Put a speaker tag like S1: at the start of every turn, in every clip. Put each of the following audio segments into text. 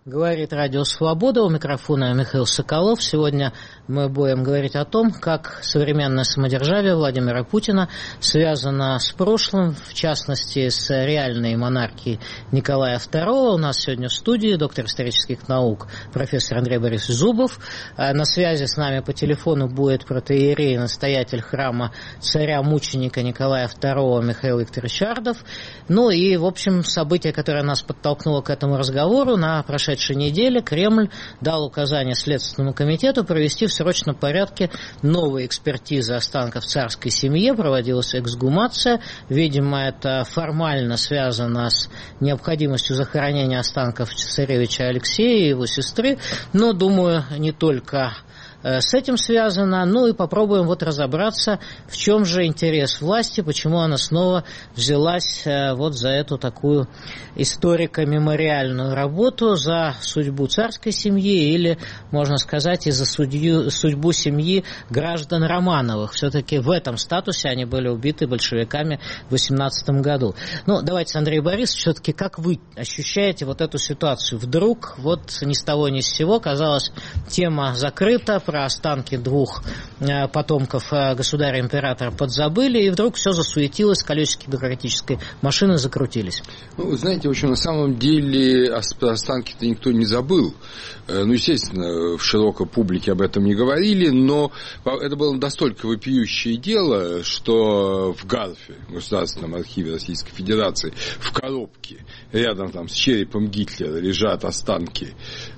S1: Говорит Радио Свобода, у микрофона Михаил Соколов. Сегодня мы будем говорить о том, как современное самодержавие Владимира Путина связано с прошлым, в частности, с реальной монархией Николая II. У нас сегодня в студии доктор исторических наук, профессор Андрей Борисович Зубов. На связи с нами по телефону будет протоиерей, настоятель храма царя-мученика Николая II Михаил Викторович Ардов. Ну и, в общем, событие, которое нас подтолкнуло к этому разговору, на прошедшей неделе Кремль дал указание Следственному комитету провести в срочном порядке новые экспертизы останков царской семьи. Проводилась эксгумация. Видимо, это формально связано с необходимостью захоронения останков царевича Алексея и его сестры. Но, думаю, не только с этим связано. Ну и попробуем вот разобраться, в чем же интерес власти, почему она снова взялась вот за эту такую историко-мемориальную работу, за судьбу царской семьи или, можно сказать, и за судьбу семьи граждан Романовых. Все-таки в этом статусе они были убиты большевиками в 18 году. Ну, давайте, Андрей Борисович, все-таки как вы ощущаете вот эту ситуацию? Вдруг вот ни с того ни с сего, казалось, тема закрыта, про останки двух потомков государя-императора подзабыли, и вдруг все засуетилось, колесики бюрократической машины закрутились.
S2: Ну, вы знаете, в общем, на самом деле останки-то никто не забыл. Ну, естественно, в широкой публике об этом не говорили, но это было настолько вопиющее дело, что в Гарфе, в Государственном архиве Российской Федерации, в коробке рядом там с черепом Гитлера лежат останки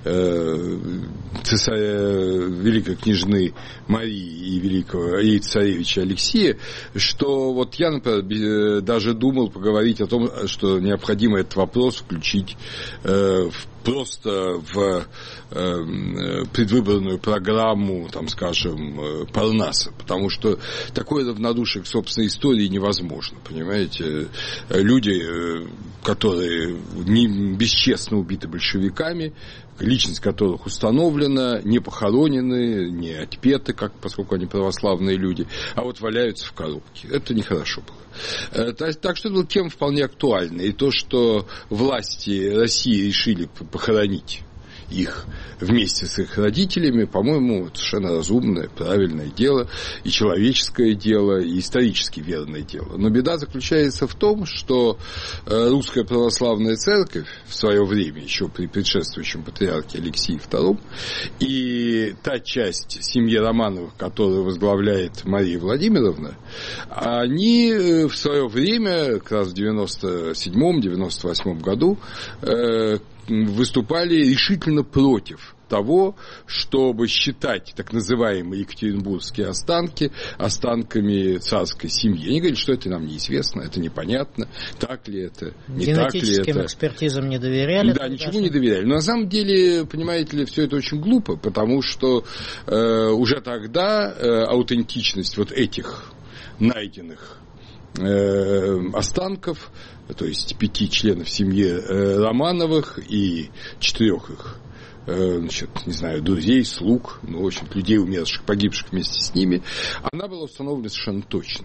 S2: великой княжны Марии и царевича Алексея, что вот я, например, даже думал поговорить о том, что необходимо этот вопрос включить просто в предвыборную программу, там, скажем, Парнаса, потому что такое равнодушие к собственной истории невозможно, понимаете? Люди, которые бесчестно убиты большевиками, личность которых установлена, не похоронены, не отпеты, поскольку они православные люди, а вот валяются в коробке. Это нехорошо было. Так что это тема вполне актуальна. И то, что власти России решили похоронить их вместе с их родителями, по-моему, совершенно разумное, правильное дело, и человеческое дело, и исторически верное дело. Но беда заключается в том, что русская православная церковь в свое время, еще при предшествующем патриархе Алексее II, и та часть семьи Романовых, которую возглавляет Мария Владимировна, они в свое время, как раз в 97-98 году, выступали решительно против того, чтобы считать так называемые екатеринбургские останки останками царской семьи. Они говорят, что это нам неизвестно, это непонятно, так ли это, не так ли это.
S1: Генетическим экспертизам не доверяли?
S2: Да, ничего не доверяли. Но на самом деле, понимаете ли, все это очень глупо, потому что уже тогда аутентичность вот этих найденных останков, то есть 5 членов семьи Романовых и 4 их, не знаю, друзей, слуг, в общем, людей, умерших, погибших вместе с ними, она была установлена совершенно точно.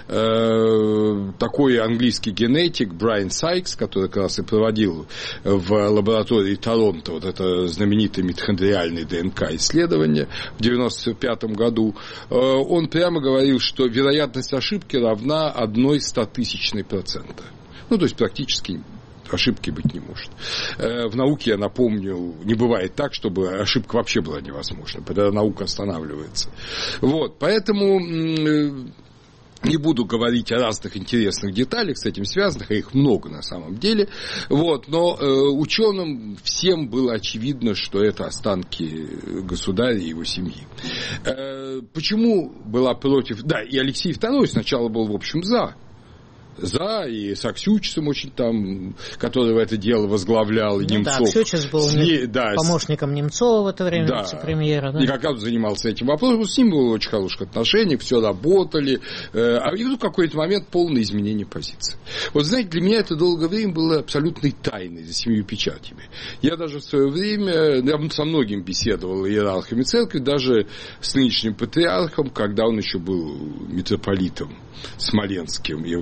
S2: Такой английский генетик Брайан Сайкс, который как раз и проводил в лаборатории Торонто вот это знаменитое митохондриальное ДНК-исследование в 1995 году, он прямо говорил, что вероятность ошибки равна 0,01%. То есть практически ошибки быть не может. В науке, я напомню, не бывает так, чтобы ошибка вообще была невозможна. Тогда наука останавливается. Поэтому не буду говорить о разных интересных деталях с этим связанных, а их много на самом деле. Но ученым всем было очевидно, что это останки государя и его семьи. Почему была против? Да, и Алексей II сначала был, в общем, за, и с Аксючисом очень там, который в это дело возглавлял, и Немцов. Да,
S1: Аксючис был помощником Немцова в это время, вице-премьера. Да.
S2: И как раз занимался этим вопросом, с ним было очень хороших отношений, все работали. А в какой-то момент полное изменение позиции. Знаете, для меня это долгое время было абсолютной тайной за 7 печатями. Я даже в свое время, я со многим беседовал иерархами церкви, даже с нынешним патриархом, когда он еще был митрополитом Смоленским и главой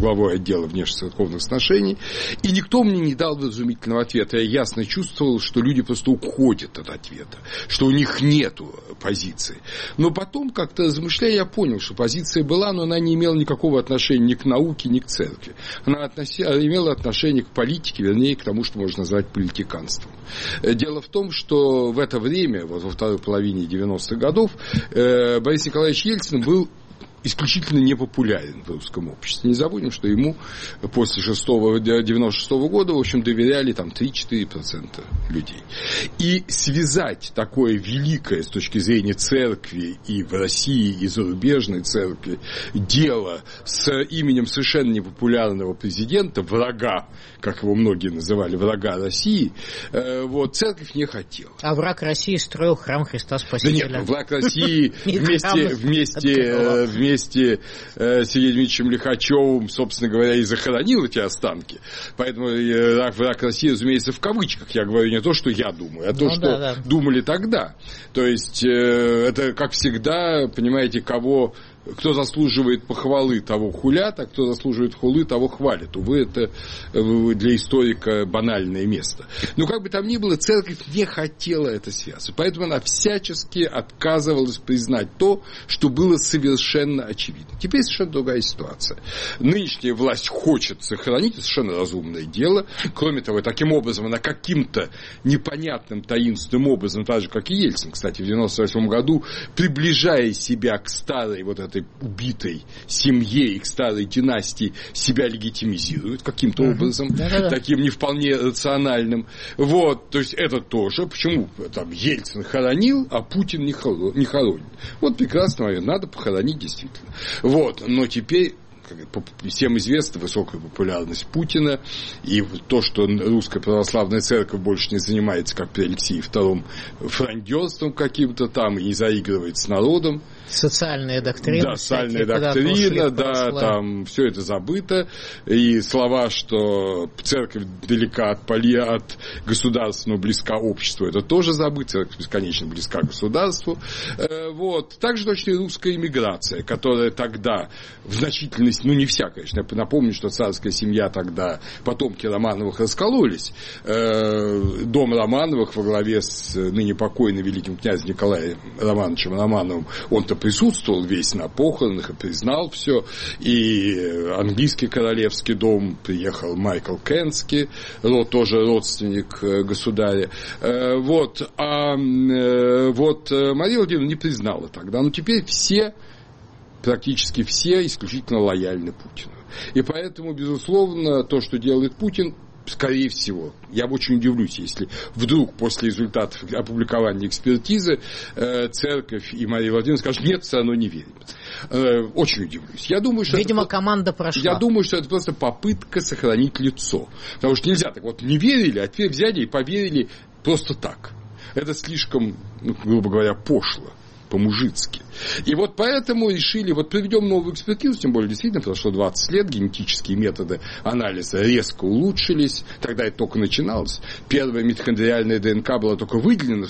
S2: главой отдела внешнецерковных отношений, и никто мне не дал вразумительного ответа. Я ясно чувствовал, что люди просто уходят от ответа, что у них нету позиции. Но потом, как-то размышляя, я понял, что позиция была, но она не имела никакого отношения ни к науке, ни к церкви. Она имела отношение к политике, вернее, к тому, что можно назвать политиканством. Дело в том, что в это время, вот во второй половине 90-х годов, Борис Николаевич Ельцин был исключительно непопулярен в русском обществе. Не забудем, что ему после 96 года, в общем, доверяли там 3-4% людей. И связать такое великое с точки зрения церкви и в России, и зарубежной церкви дело с именем совершенно непопулярного президента, врага, как его многие называли, врага России, вот, церковь не хотела.
S1: А враг России строил храм Христа Спасителя.
S2: Да нет, враг России вместе с Сергеем Дмитриевичем Лихачевым, собственно говоря, и захоронил эти останки. Поэтому враг России, разумеется, в кавычках. Я говорю не то, что я думаю, а то, что думали тогда. То есть, это, как всегда, понимаете, кто заслуживает похвалы, того хулят, а кто заслуживает хулы, того хвалят. Увы, это для историка банальное место. Но как бы там ни было, церковь не хотела это связывать. Поэтому она всячески отказывалась признать то, что было совершенно очевидно. Теперь совершенно другая ситуация. Нынешняя власть хочет сохранить, это совершенно разумное дело. Кроме того, таким образом, она каким-то непонятным, таинственным образом, так же, как и Ельцин, кстати, в 1998 году, приближая себя к старой вот этой убитой семье и к старой династии, себя легитимизирует каким-то образом, таким не вполне рациональным. Вот, то есть это тоже. Почему там Ельцин хоронил, а Путин не хоронит? Вот прекрасно, надо похоронить действительно. Вот, но теперь всем известна высокая популярность Путина, и то, что русская православная церковь больше не занимается, как при Алексее II, фрондерством каким-то там, и не заигрывает с народом.
S1: Социальная доктрина.
S2: Да, социальная доктрина, да, там все это забыто. И слова, что церковь далека от государства, но близка обществу, это тоже забыто. Церковь бесконечно близка государству. Вот. Также точно и русская эмиграция, которая тогда в значительной, ну не вся, конечно, я напомню, что царская семья тогда, потомки Романовых раскололись. Дом Романовых во главе с ныне покойным великим князем Николаем Романовичем Романовым, он-то присутствовал весь на похоронах и признал все. И английский королевский дом, приехал Майкл Кенский, тоже родственник государя. Вот. Вот Мария Владимировна не признала тогда. Но теперь практически все исключительно лояльны Путину. И поэтому, безусловно, то, что делает Путин, скорее всего, я бы очень удивлюсь, если вдруг после результатов опубликования экспертизы церковь и Мария Владимировна скажут, нет, все равно не верим. Очень удивлюсь. Я думаю, что
S1: видимо, команда прошла.
S2: Я думаю, что это просто попытка сохранить лицо. Потому что нельзя так вот не верили, а теперь взяли и поверили просто так. Это слишком, грубо говоря, пошло. По-мужицки. И вот поэтому решили, вот проведем новую экспертизу, тем более действительно прошло 20 лет, генетические методы анализа резко улучшились, тогда это только начиналось. Первая митохондриальная ДНК была только выделена в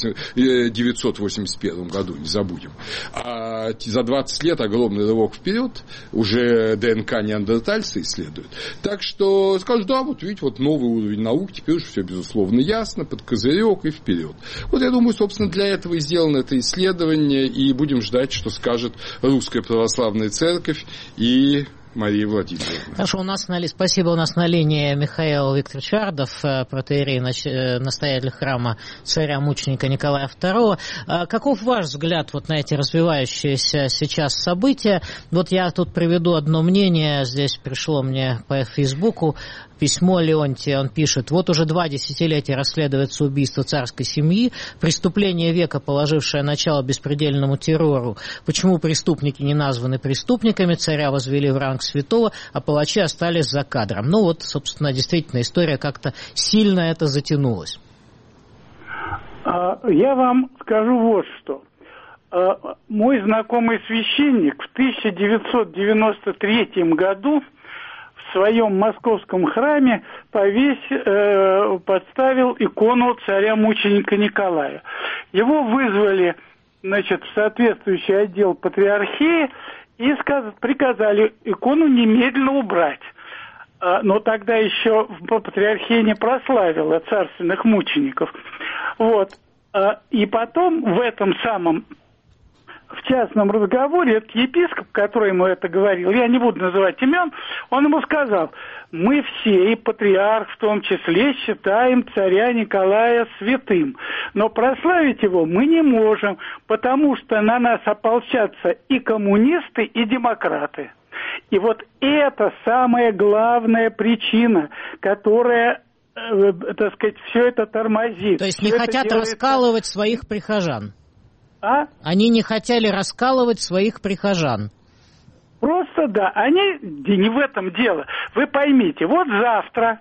S2: 1981 году, не забудем. А за 20 лет огромный рывок вперед, уже ДНК неандертальца исследуют. Так что скажут, да, вот видите, вот новый уровень науки, теперь уже все безусловно ясно, под козырек и вперед. Вот я думаю, собственно, для этого и сделано это исследование, и будем ждать, что скажет Русская Православная Церковь и Мария Владимировна.
S1: Хорошо, спасибо, у нас на линии Михаил Викторович Ардов, протоиерей, настоятель храма царя-мученика Николая II. Каков ваш взгляд вот на эти развивающиеся сейчас события? Вот я тут приведу одно мнение, здесь пришло мне по Фейсбуку письмо Леонтия, он пишет: вот уже 2 десятилетия расследуется убийство царской семьи, преступление века, положившее начало беспредельному террору. Почему преступники не названы преступниками, царя возвели в ранг святого, а палачи остались за кадром? Ну вот, собственно, действительно, история как-то сильно это затянулась.
S3: Я вам скажу вот что. Мой знакомый священник в 1993 году в своем московском храме подставил икону царя-мученика Николая. Его вызвали, в соответствующий отдел патриархии, и приказали икону немедленно убрать. Но тогда еще патриархия не прославила царственных мучеников. Вот. И потом в этом самом, в частном разговоре, этот епископ, который ему это говорил, я не буду называть имен, он ему сказал: мы все, и патриарх в том числе, считаем царя Николая святым, но прославить его мы не можем, потому что на нас ополчатся и коммунисты, и демократы. И вот это самая главная причина, которая, так сказать, все это тормозит.
S1: То есть не хотят раскалывать своих прихожан?
S3: А?
S1: Они не хотели раскалывать своих прихожан.
S3: Просто да, не в этом дело. Вы поймите, вот завтра,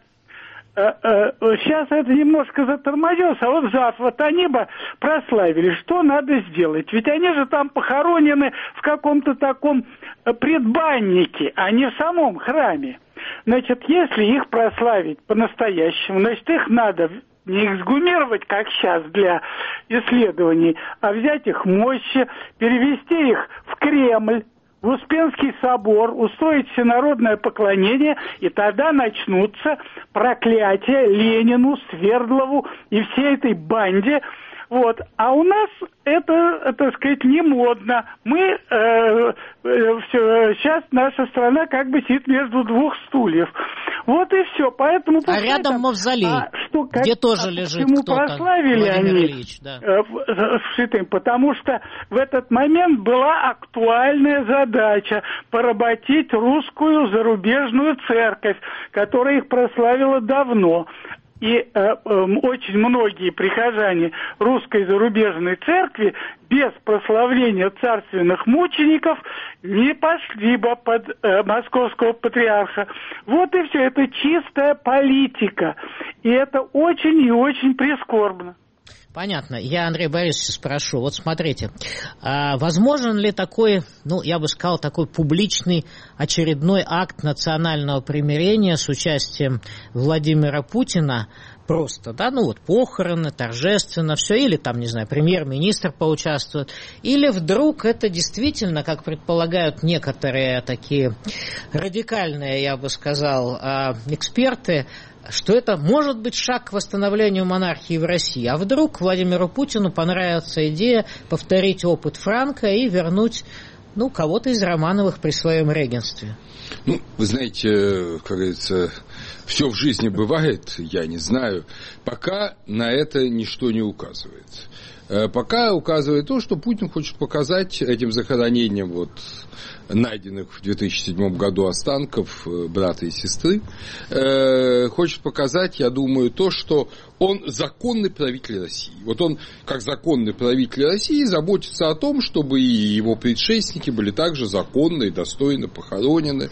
S3: сейчас это немножко затормозилось, а вот завтра, вот они бы прославили, что надо сделать? Ведь они же там похоронены в каком-то таком предбаннике, а не в самом храме. Значит, если их прославить по-настоящему, значит, их надо не эксгумировать, как сейчас для исследований, а взять их мощи, перевести их в Кремль, в Успенский собор, устроить всенародное поклонение, и тогда начнутся проклятия Ленину, Свердлову и всей этой банде. Вот. А у нас это, так сказать, не модно. Мы сейчас наша страна как бы сидит между двух стульев. Вот и все. Поэтому
S1: рядом мавзолей, где тоже лежит кто-то.
S3: Прославили
S1: Владимир
S3: они
S1: Ильич, да.
S3: святым, потому что в этот момент была актуальная задача поработить русскую зарубежную церковь, которая их прославила давно. И очень многие прихожане русской зарубежной церкви без прославления царственных мучеников не пошли бы под московского патриарха. Вот и все. Это чистая политика. И это очень и очень прискорбно.
S1: Понятно. Я Андрея Борисовича спрошу. Вот смотрите, возможен ли такой, я бы сказал, такой публичный очередной акт национального примирения с участием Владимира Путина? Просто, да, похороны, торжественно, все, или там, не знаю, премьер-министр поучаствует, или вдруг это действительно, как предполагают некоторые такие радикальные, я бы сказал, эксперты, что это может быть шаг к восстановлению монархии в России. А вдруг Владимиру Путину понравится идея повторить опыт Франка и вернуть, кого-то из Романовых при своем регенстве?
S2: Вы знаете, как говорится, все в жизни бывает, я не знаю. Пока на это ничто не указывает. Пока указывает то, что Путин хочет показать этим захоронением найденных в 2007 году останков брата и сестры, хочет показать, я думаю, то, что он законный правитель России. Вот он, как законный правитель России, заботится о том, чтобы и его предшественники были также законно и достойно похоронены,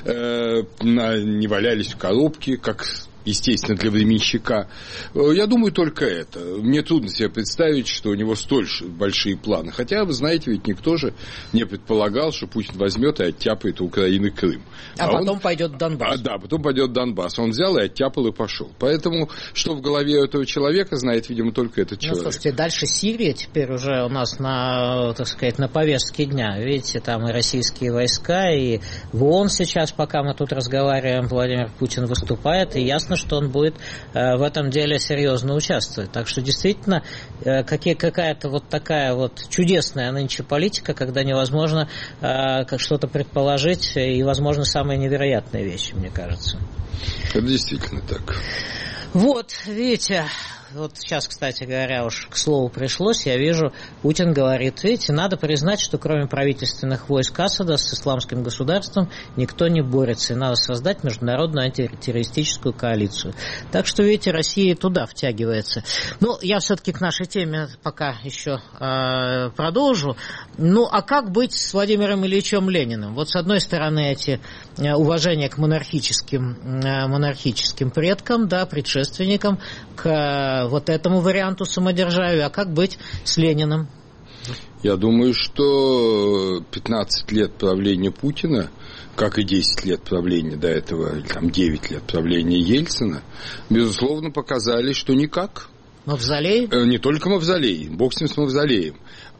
S2: не валялись в коробке, как естественно, для временщика. Я думаю, только это. Мне трудно себе представить, что у него столь большие планы. Хотя, вы знаете, ведь никто же не предполагал, что Путин возьмет и оттяпает у Украины Крым.
S1: А потом пойдет в Донбасс.
S2: Да, потом пойдет в Донбасс. Он взял и оттяпал и пошел. Поэтому, что в голове этого человека, знает, видимо, только этот человек.
S1: Слушайте, дальше Сирия теперь уже у нас на повестке дня. Видите, там и российские войска, и в ООН сейчас, пока мы тут разговариваем, Владимир Путин выступает, и ясно, что он будет в этом деле серьезно участвовать. Так что действительно какая-то такая чудесная нынче политика, когда невозможно как что-то предположить, и возможно самые невероятные вещи, мне кажется.
S2: Это действительно так.
S1: Вот, видите, сейчас, кстати говоря, уж к слову пришлось, я вижу, Путин говорит, видите, надо признать, что кроме правительственных войск Асада с исламским государством никто не борется, и надо создать международную антитеррористическую коалицию. Так что, видите, Россия туда втягивается. Я все-таки к нашей теме пока еще продолжу. А как быть с Владимиром Ильичем Лениным? С одной стороны, эти уважения к монархическим предкам, да, предшественникам, к этому варианту самодержавия, а как быть с Лениным?
S2: Я думаю, что 15 лет правления Путина, как и 10 лет правления до этого, или 9 лет правления Ельцина, безусловно, показали, что никак.
S1: Мавзолей?
S2: Не только мавзолей, бог с ним с мавзолеем.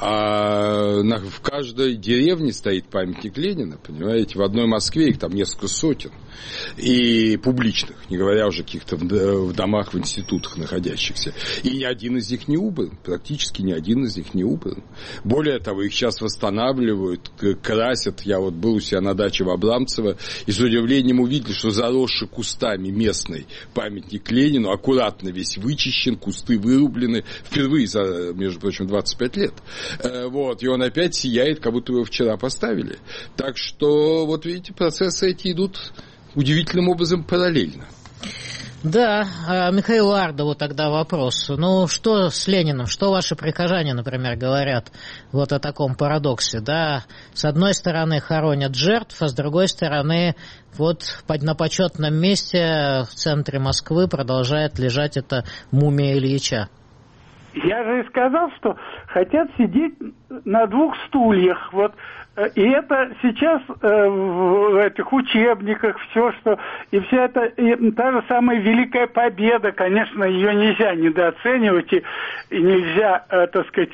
S2: А в каждой деревне стоит памятник Ленина, понимаете, в одной Москве их там несколько сотен, и публичных, не говоря уже о каких-то в домах, в институтах находящихся. И ни один из них не убран, практически ни один из них не убран. Более того, их сейчас восстанавливают, красят. Я вот был у себя на даче в Абрамцево, и с удивлением увидел, что заросший кустами местный памятник Ленину аккуратно весь вычищен, кусты вырублены, впервые за, между прочим, 25 лет. Вот, и он опять сияет, как будто его вчера поставили. Так что, вот видите, процессы эти идут удивительным образом параллельно.
S1: Да, Михаилу Ардову тогда вопрос. Ну, что с Лениным, что ваши прихожане, например, говорят вот о таком парадоксе, да? С одной стороны хоронят жертв, а с другой стороны вот на почетном месте в центре Москвы продолжает лежать эта мумия Ильича.
S3: Я же и сказал, что хотят сидеть на двух стульях, вот. И это сейчас в этих учебниках все, что... И вся эта... И та же самая Великая Победа, конечно, ее нельзя недооценивать, и нельзя, так сказать,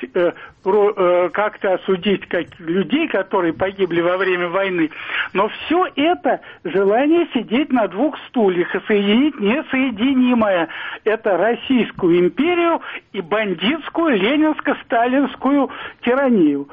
S3: как-то осудить как людей, которые погибли во время войны. Но все это желание сидеть на двух стульях и соединить несоединимое. Это Российскую империю и бандитскую ленинско-сталинскую тиранию.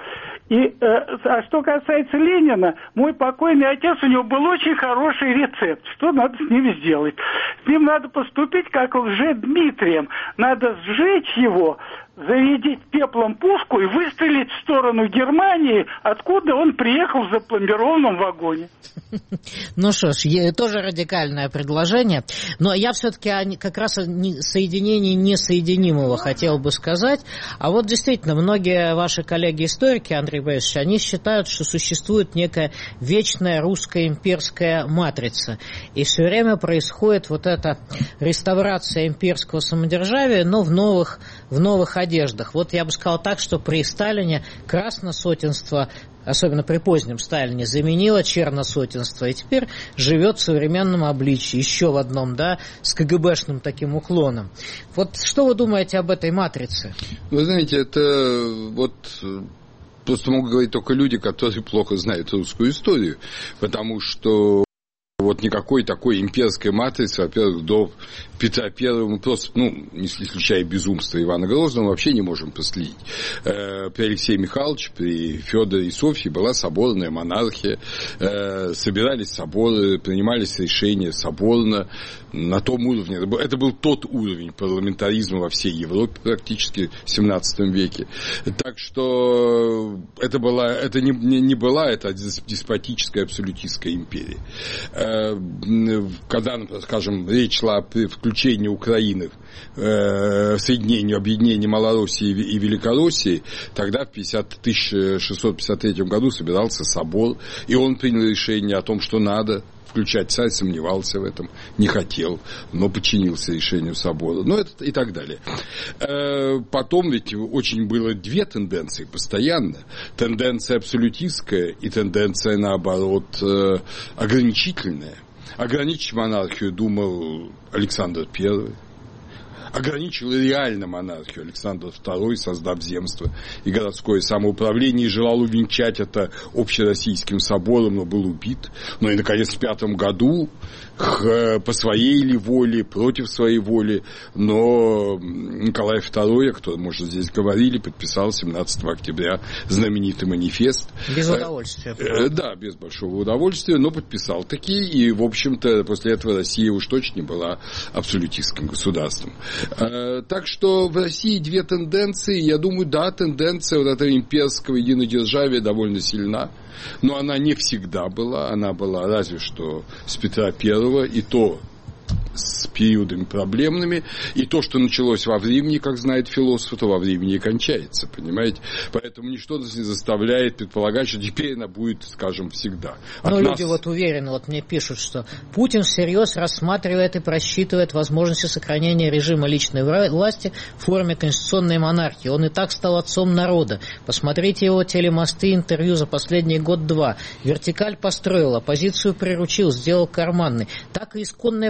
S3: А что касается Ленина, мой покойный отец, у него был очень хороший рецепт. Что надо с ним сделать? С ним надо поступить как Лжедмитрием. Надо сжечь его, зарядить пеплом пушку и выстрелить в сторону Германии, откуда он приехал в запломбированном вагоне.
S1: Ну что ж, тоже радикальное предложение. Но я все-таки как раз о соединении несоединимого хотел бы сказать. А вот действительно, многие ваши коллеги-историки, Андрей Борисович, они считают, что существует некая вечная русская имперская матрица. И все время происходит вот эта реставрация имперского самодержавия, но в новых одеждах. Вот я бы сказал так, что при Сталине красносотенство, особенно при позднем Сталине, заменило черносотенство и теперь живет в современном обличии, еще в одном, да, с КГБшным таким уклоном. Вот что вы думаете об этой матрице?
S2: Вы знаете, это вот... Просто могут говорить только люди, которые плохо знают русскую историю, потому что вот никакой такой имперской матрицы, во-первых, до Петра Первого, просто, не исключая безумство Ивана Грозного, вообще не можем последить. При Алексее Михайловиче, при Федоре и Софье была соборная монархия, собирались соборы, принимались решения соборно, на том уровне. Это был тот уровень парламентаризма во всей Европе практически в 17 веке. Так что это не была это деспотическая, абсолютистская империя. Когда, скажем, речь шла о включении Украины в соединению, объединении Малороссии и Великороссии, тогда в 1653 году собирался собор, и он принял решение о том, что надо включать. Царь сомневался в этом, не хотел, но подчинился решению собора. Это и так далее. Потом ведь очень было две тенденции постоянно. Тенденция абсолютистская и тенденция, наоборот, ограничительная. Ограничить монархию думал Александр I. Ограничил реально монархию Александр II, создав земство и городское самоуправление, и желал увенчать это общероссийским собором, но был убит. И, наконец, в 5 году, по своей ли воле, против своей воли, но Николай II, о котором мы уже здесь говорили, подписал 17 октября знаменитый манифест.
S1: Без удовольствия.
S2: Да, без большого удовольствия, но подписал таки, и, в общем-то, после этого Россия уж точно не была абсолютистским государством. Так что в России две тенденции. Я думаю, да, тенденция вот этого имперского единодержавия довольно сильна, но она не всегда была. Она была разве что с Петра I, и то с периодами проблемными, и то, что началось во времени, как знает философ, то во времени и кончается, понимаете? Поэтому ничто нас не заставляет предполагать, что теперь она будет, скажем, всегда.
S1: Но люди уверены, мне пишут, что Путин всерьез рассматривает и просчитывает возможности сохранения режима личной власти в форме конституционной монархии. Он и так стал отцом народа. Посмотрите его телемосты, интервью за последний год-два. Вертикаль построил, оппозицию приручил, сделал карманной. Так и исконные права Путина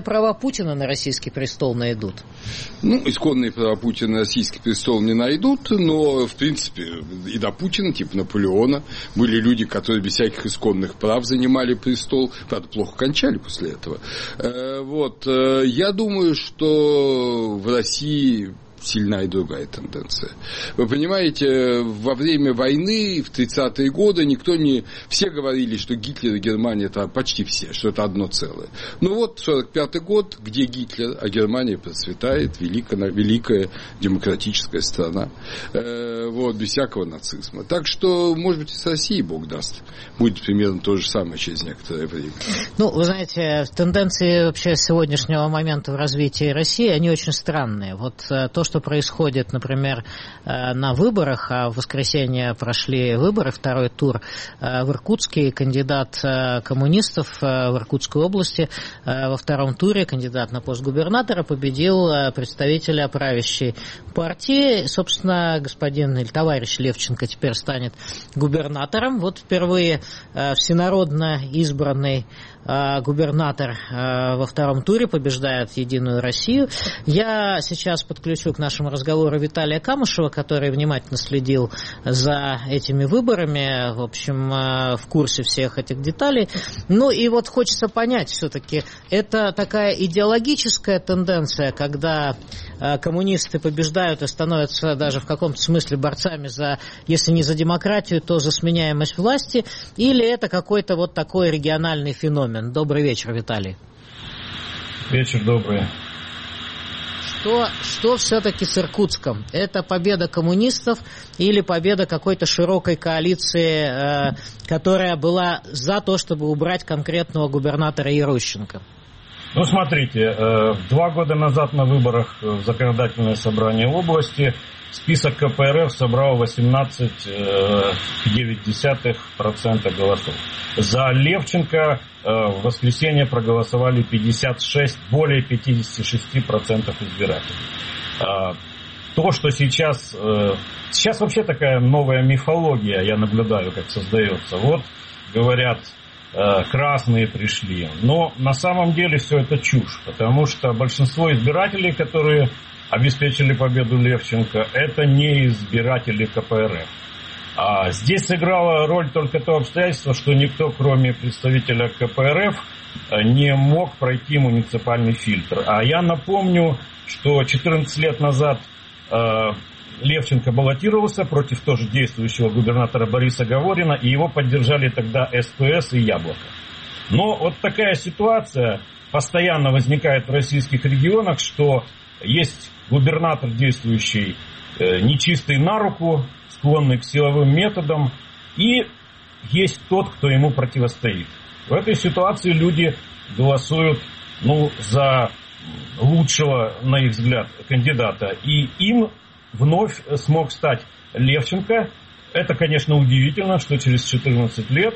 S1: Путина на российский престол найдут?
S2: Ну, исконные права Путина на российский престол не найдут, но, в принципе, и до Путина, типа Наполеона, были люди, которые без всяких исконных прав занимали престол, правда, плохо кончали после этого. Вот. Я думаю, что в России сильна и другая тенденция. Вы понимаете, во время войны, в 30-е годы, все говорили, что Гитлер и Германия, это почти все, что это одно целое. Ну вот, 45-й год, где Гитлер, а Германия процветает, великая демократическая страна, вот, без всякого нацизма. Так что, может быть, и с Россией, Бог даст, будет примерно то же самое через некоторое время.
S1: Ну, вы знаете, тенденции вообще сегодняшнего момента в развитии России, они очень странные. Вот то, что происходит, например, на выборах, а в воскресенье прошли выборы, второй тур в Иркутске, кандидат коммунистов в Иркутской области во втором туре, кандидат на пост губернатора, победил представителя правящей партии. Собственно, господин или товарищ Левченко теперь станет губернатором. Вот впервые всенародно избранный губернатор во втором туре побеждает «Единую Россию». Я сейчас подключу к нашему разговору Виталия Камышева, который внимательно следил за этими выборами, в общем, в курсе всех этих деталей. Ну и вот хочется понять все-таки, это такая идеологическая тенденция, когда коммунисты побеждают и становятся даже в каком-то смысле борцами за, если не за демократию, то за сменяемость власти, или это какой-то вот такой региональный феномен? Добрый вечер, Виталий.
S4: Вечер добрый.
S1: Что все-таки с Иркутском? Это победа коммунистов или победа какой-то широкой коалиции, которая была за то, чтобы убрать конкретного губернатора Ярощенко?
S4: Ну, смотрите, 2 года назад на выборах в законодательное собрание области список KPRF собрал 18,9% голосов. За Левченко в воскресенье проголосовали более 56% избирателей. То, что сейчас вообще такая новая мифология, я наблюдаю, как создается. Вот, говорят, красные пришли. Но на самом деле все это чушь, потому что большинство избирателей, которые обеспечили победу Левченко, это не избиратели КПРФ. А здесь сыграло роль только то обстоятельство, что никто, кроме представителя КПРФ, не мог пройти муниципальный фильтр. А я напомню, что 14 лет назад Левченко баллотировался против тоже действующего губернатора Бориса Говорина, и его поддержали тогда СПС и Яблоко. Но вот такая ситуация постоянно возникает в российских регионах, что есть губернатор, действующий нечистый на руку, склонный к силовым методам, и есть тот, кто ему противостоит. В этой ситуации люди голосуют за лучшего, на их взгляд, кандидата, и им вновь смог стать Левченко. Это, конечно, удивительно, что через 14 лет,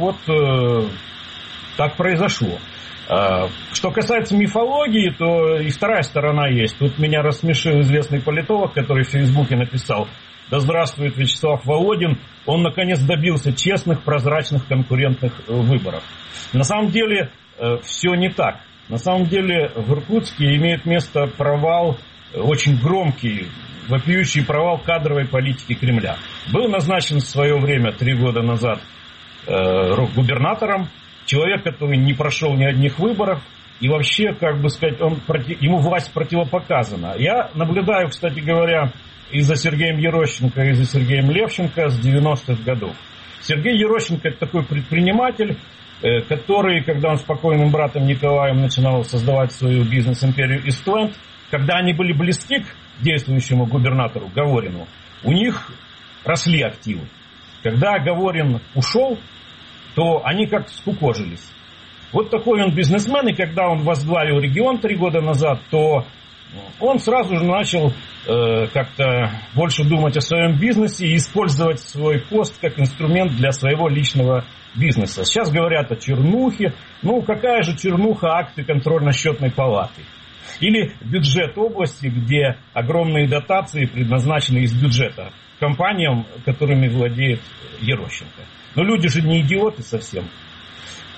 S4: так произошло. Что касается мифологии, то и вторая сторона есть. Тут меня рассмешил известный политолог, который в Фейсбуке написал: «Да здравствует Вячеслав Володин, он наконец добился честных, прозрачных, конкурентных выборов». На самом деле все не так. На самом деле в Иркутске имеет место провал, очень громкий, вопиющий провал кадровой политики Кремля. Был назначен в свое время 3 года назад губернатором человек, который не прошел ни одних выборов, и вообще, ему власть противопоказана. Я наблюдаю, кстати говоря, и за Сергеем Ярощенко, и за Сергеем Левченко с 90-х годов. Сергей Ярощенко – это такой предприниматель, который, когда он с покойным братом Николаем начинал создавать свою бизнес-империю Истленд, когда они были близки к действующему губернатору Говорину, у них росли активы. Когда Говорин ушел, то они как-то скукожились. Вот такой он бизнесмен, и когда он возглавил регион 3 года назад, то он сразу же начал как-то больше думать о своем бизнесе и использовать свой пост как инструмент для своего личного бизнеса. Сейчас говорят о чернухе. Какая же чернуха, акты контрольно-счетной палаты? Или бюджет области, где огромные дотации предназначены из бюджета компаниям, которыми владеет Ярощенко. Но люди же не идиоты совсем.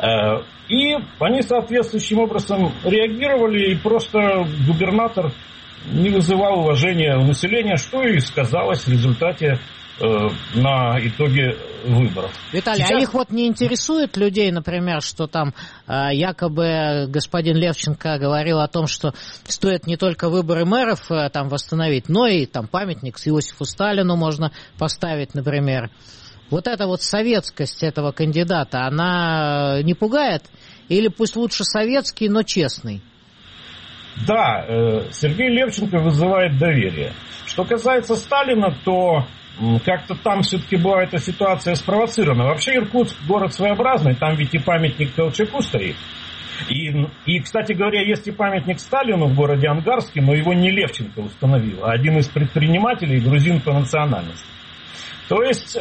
S4: И они соответствующим образом реагировали, и просто губернатор не вызывал уважения у населения, что и сказалось в результате на итоге выборов.
S1: Виталий, а их вот не интересует людей, например, что там якобы господин Левченко говорил о том, что стоит не только выборы мэров там восстановить, но и там памятник с Иосифу Сталину можно поставить, например. Вот эта вот советскость этого кандидата, она не пугает? Или пусть лучше советский, но честный?
S4: Да, Сергей Левченко вызывает доверие. Что касается Сталина, то как-то там все-таки была эта ситуация спровоцирована. Вообще Иркутск город своеобразный, там ведь и памятник Колчаку стоит. И, кстати говоря, есть и памятник Сталину в городе Ангарске, но его не Левченко установил, а один из предпринимателей, грузин по национальности. То есть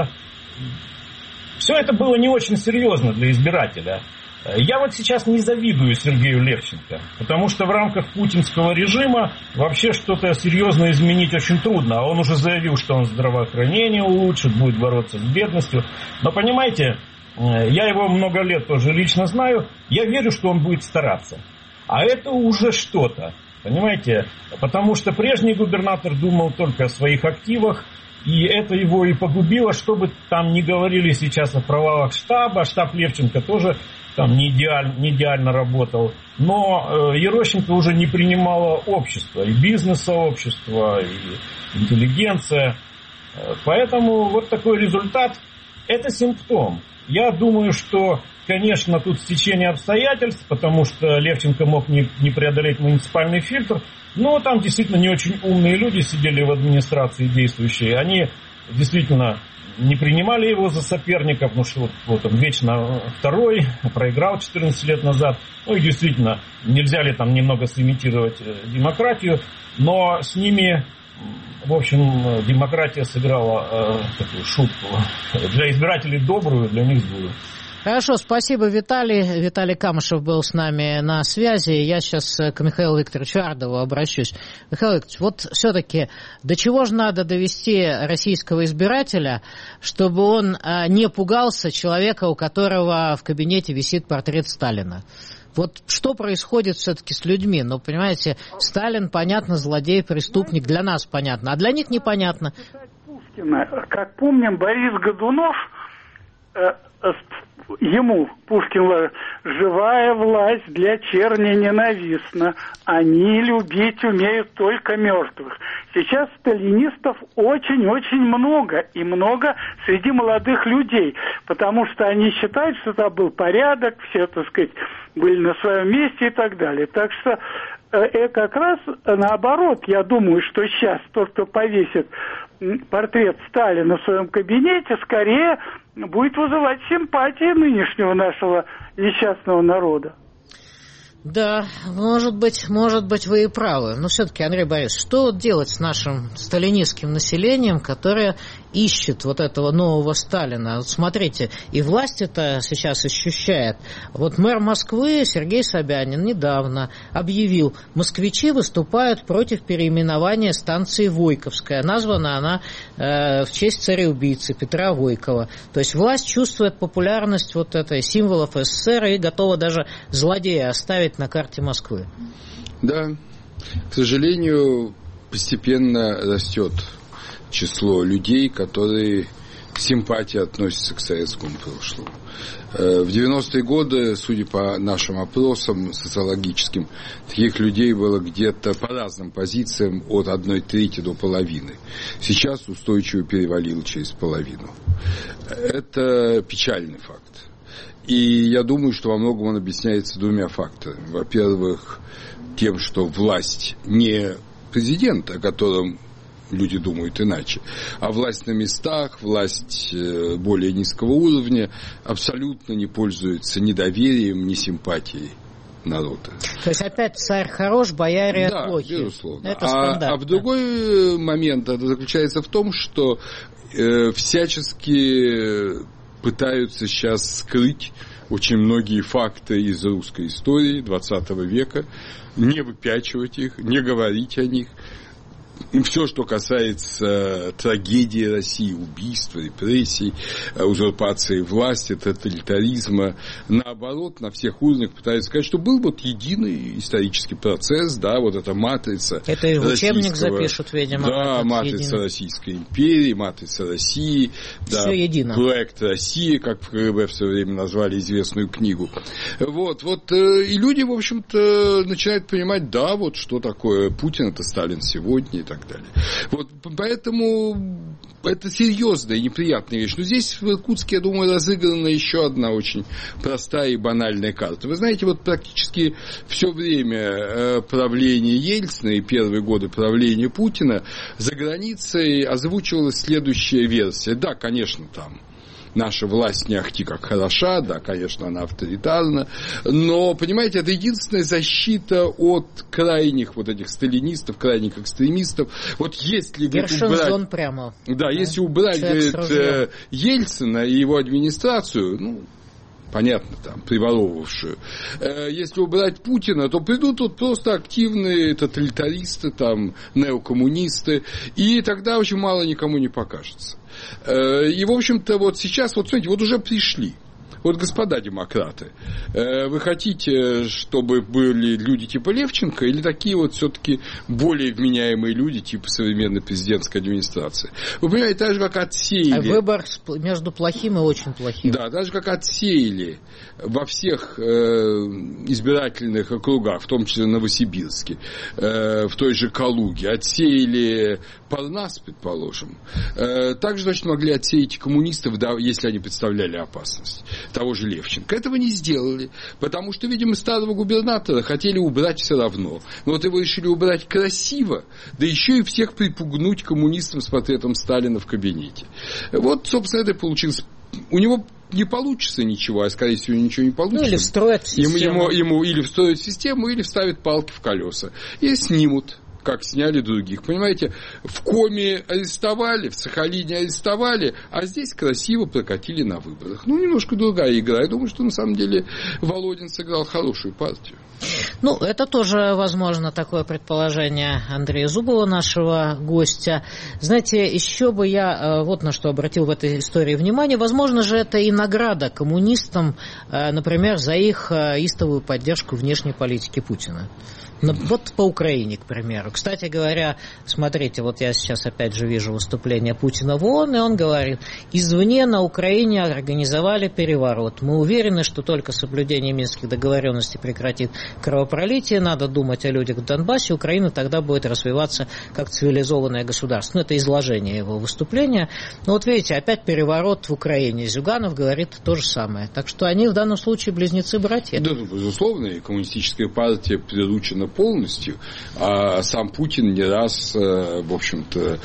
S4: все это было не очень серьезно для избирателя. Я вот сейчас не завидую Сергею Левченко, потому что в рамках путинского режима вообще что-то серьезно изменить очень трудно. А он уже заявил, что он здравоохранение улучшит, будет бороться с бедностью. Но понимаете, я его много лет тоже лично знаю, я верю, что он будет стараться. А это уже что-то, понимаете? Потому что прежний губернатор думал только о своих активах, и это его и погубило, что бы там ни говорили сейчас о провалах штаба. Штаб Левченко тоже там не идеально работал. Но Ерощенко уже не принимало общество, и бизнес-сообщество, и интеллигенция. Поэтому вот такой результат – это симптом. Я думаю, что, конечно, тут стечение обстоятельств, потому что Левченко мог не преодолеть муниципальный фильтр, но там действительно не очень умные люди сидели в администрации действующие. Они действительно не принимали его за соперника, потому что вот он вечно второй, проиграл 14 лет назад. Ну и действительно, нельзя ли там немного сымитировать демократию, но с ними, в общем, демократия сыграла такую шутку. Для избирателей добрую, для них злую.
S1: Хорошо, спасибо, Виталий. Виталий Камышев был с нами на связи. Я сейчас к Михаилу Викторовичу Ардову обращусь. Михаил Викторович, вот все-таки до чего же надо довести российского избирателя, чтобы он не пугался человека, у которого в кабинете висит портрет Сталина? Вот что происходит все-таки с людьми? Ну, понимаете, Сталин, понятно, злодей, преступник, для нас понятно, а для них непонятно.
S3: Пушкина, как помним, Борис Годунов, ему, Пушкин, живая власть для черни ненавистна. Они любить умеют только мертвых. Сейчас сталинистов очень-очень много. И много среди молодых людей. Потому что они считают, что там был порядок, все, так сказать, были на своем месте и так далее. Так что как раз наоборот, я думаю, что сейчас тот, кто повесит портрет Сталина в своем кабинете, скорее будет вызывать симпатии нынешнего нашего несчастного народа.
S1: Да, может быть, вы и правы. Но все-таки, Андрей Борисович, что делать с нашим сталинистским населением, которое ищет вот этого нового Сталина? Вот смотрите, и власть это сейчас ощущает. Вот мэр Москвы Сергей Собянин недавно объявил, москвичи выступают против переименования станции Войковская. Названа она в честь царя-убийцы Петра Войкова. То есть власть чувствует популярность вот этой символов СССР и готова даже злодея оставить на карте Москвы.
S2: Да, к сожалению, постепенно растет число людей, которые с симпатией относятся к советскому прошлому. В 90-е годы, судя по нашим опросам социологическим, таких людей было где-то по разным позициям от 1/3 до половины. Сейчас устойчиво перевалило через половину. Это печальный факт. И я думаю, что во многом он объясняется двумя факторами. Во-первых, тем, что власть не президент, о котором люди думают иначе, а власть на местах, власть более низкого уровня абсолютно не пользуется ни доверием, ни симпатией народа.
S1: То есть опять царь хорош, бояре плохи.
S2: Да, безусловно.
S1: Это стандарт.
S2: А в другой момент это заключается в том, что всячески пытаются сейчас скрыть очень многие факты из русской истории 20 века, не выпячивать их, не говорить о них. все, что касается трагедии России, убийств, репрессий, узурпации власти, тоталитаризма, наоборот, на всех уровнях пытаются сказать, что был вот единый исторический процесс, да, вот эта матрица.
S1: Это и в учебник запишут, видимо.
S2: Да, матрица Российской империи, матрица России, да, проект России, как в КГБ все время назвали известную книгу. Вот, и люди, в общем-то, начинают понимать, да, вот что такое Путин, это Сталин сегодня и так далее. Вот, поэтому это серьезная и неприятная вещь. Но здесь в Иркутске, я думаю, разыграна еще одна очень простая и банальная карта. Вы знаете, вот практически все время правления Ельцина и первые годы правления Путина за границей озвучивалась следующая версия. Да, конечно, там наша власть не ахти как хороша, да, конечно, она авторитарна, но, понимаете, это единственная защита от крайних вот этих сталинистов, крайних экстремистов. Вот если
S1: убрать... прямо.
S2: Да, если убрать, говорит, Ельцина и его администрацию, ну, понятно, там, приворовывавшую. Если убрать Путина, то придут тут просто активные тоталитаристы, там, неокоммунисты, и тогда очень мало никому не покажется. И, в общем-то, вот сейчас, вот смотрите, вот уже пришли. Вот, господа демократы, вы хотите, чтобы были люди типа Левченко или такие вот все-таки более вменяемые люди типа современной президентской администрации? Вы понимаете, так же, как отсеяли...
S1: Выбор между плохим и очень плохим.
S2: Да, так же, как отсеяли во всех избирательных округах, в том числе в Новосибирске, в той же Калуге, отсеяли Парнас, предположим, также, значит, могли отсеять коммунистов, да, если они представляли опасность. Того же Левченко. Этого не сделали, потому что, видимо, старого губернатора хотели убрать все равно. Но вот его решили убрать красиво, да еще и всех припугнуть коммунистам с портретом Сталина в кабинете. Вот, собственно, это получилось. У него не получится ничего, а, скорее всего, ничего не получится.
S1: Ну, или встроят систему.
S2: Ему или встроят систему, или вставят палки в колеса. И снимут, как сняли других. Понимаете, в Коми арестовали, в Сахалине арестовали, а здесь красиво прокатили на выборах. Ну, немножко другая игра. Я думаю, что на самом деле Володин сыграл хорошую партию.
S1: Ну, это тоже, возможно, такое предположение Андрея Зубова, нашего гостя. Знаете, еще бы я вот на что обратил в этой истории внимание. Возможно же, это и награда коммунистам, например, за их истовую поддержку внешней политики Путина. Вот по Украине, к примеру. Кстати говоря, смотрите, вот я сейчас опять же вижу выступление Путина в ООН, и он говорит, извне на Украине организовали переворот. Мы уверены, что только соблюдение минских договоренностей прекратит кровопролитие, надо думать о людях в Донбассе, Украина тогда будет развиваться как цивилизованное государство. Ну, это изложение его выступления. Но вот видите, опять переворот в Украине. Зюганов говорит то же самое. Так что они в данном случае близнецы-братья.
S2: Да, безусловно, и коммунистическая партия приручена полностью, а сам Путин не раз, в общем-то,